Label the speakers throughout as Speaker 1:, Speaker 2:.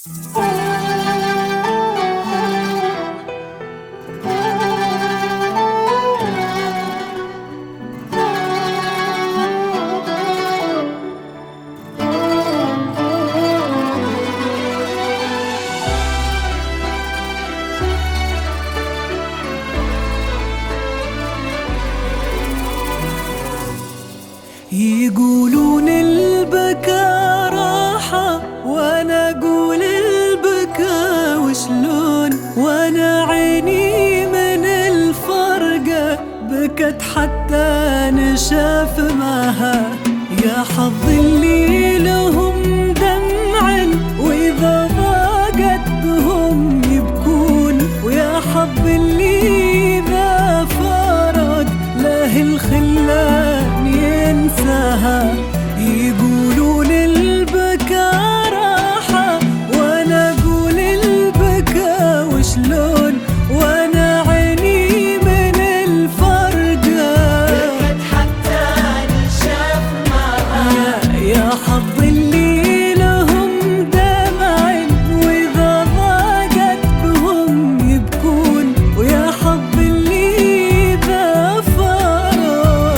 Speaker 1: يقولون البكا راحة وانا اقول البكا وشلون، وانا عيني من الفرقة بكت حتى نشاف معها. يا حظ اللي لهم دمع واذا ضاقت بهم يبكون، ويا حظ اللي اذا فارق له الخلان ينساها. يقولون البكا راحة وانا اقول البكا وشلون، وانا عيني من الفرقة بكت حتى نشاف معها. يا حظ اللي لهم دمع واذا ضاقت بهم يبكون، ويا حظ اللي اذا فارق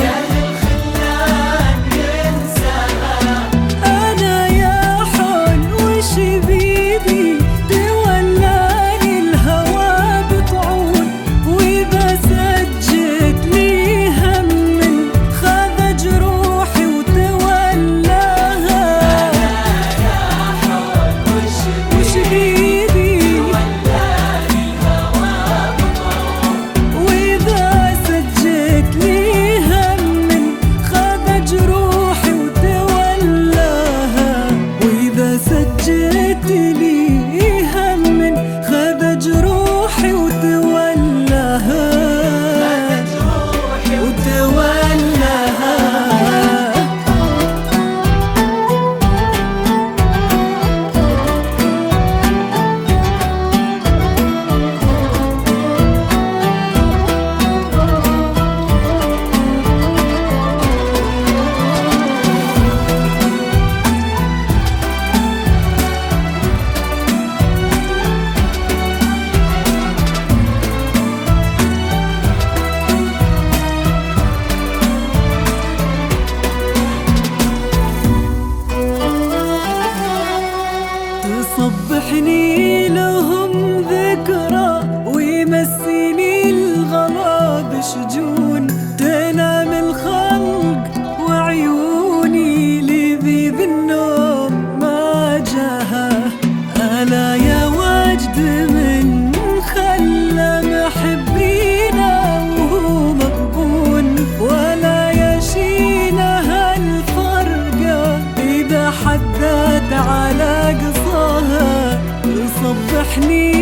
Speaker 1: الخلان ينساها. انا يا حول وش بيدي تولاني الهوى بطعون، واذا سجت لي هم خذ جروحي وتولاها. انا يا حول وش بيدي تولاني الهوى بطعون، واذا سجت لي هم خذ جروحي وتولاها. واذا سجت لي هم خذ جروحي وتولاها. تصبحني لهم ذكرى ويمسيني الغلا بشجون، تنام الخلق وعيوني لذيذ النوم ما جاها. ألا يا واجد من خلى محبينا وهو مغبون، ولا يشيلها الفرقة إذا حدت على قصاها. تصبحني